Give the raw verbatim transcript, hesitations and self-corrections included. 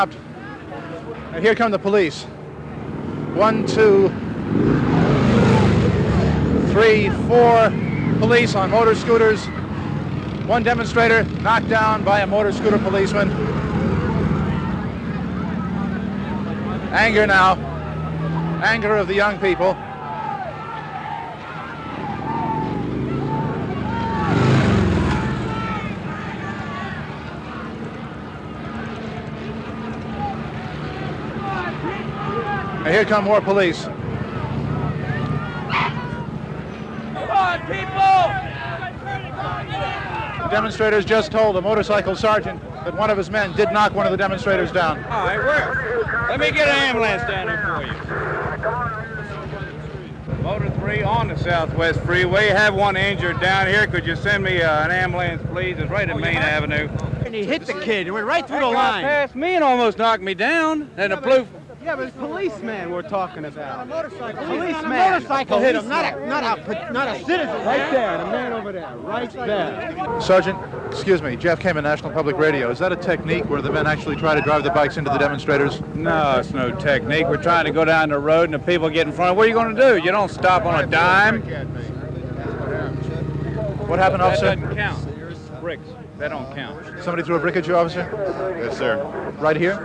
And here come the police. One, two, three, four police on motor scooters. One demonstrator knocked down by a motor scooter policeman. Anger now. Anger of the young people. And here come more police. Come on, people! The demonstrators just told a motorcycle sergeant that one of his men did knock one of the demonstrators down. All right, where? Let me get an ambulance down here for you. Motor three on the Southwest Freeway. Have one injured down here. Could you send me uh, an ambulance, please? It's right at Main Avenue. And he hit the kid. It went right through the That guy line. passed me and almost knocked me down. And a blue. Yeah, but it's policeman we're talking about. A motorcycle. Policeman. A motorcycle hit him, not a, not a, not a citizen. Right there, the man over there, right there. Sergeant, excuse me, Jeff Kamen, National Public Radio. Is that a technique where the men actually try to drive the bikes into the demonstrators? No, it's no technique. We're trying to go down the road and the people get in front. What are you going to do? You don't stop on a dime. What happened, That officer? doesn't count. Bricks. That don't count. Somebody threw a brick at you, officer? Yes, sir. Right here?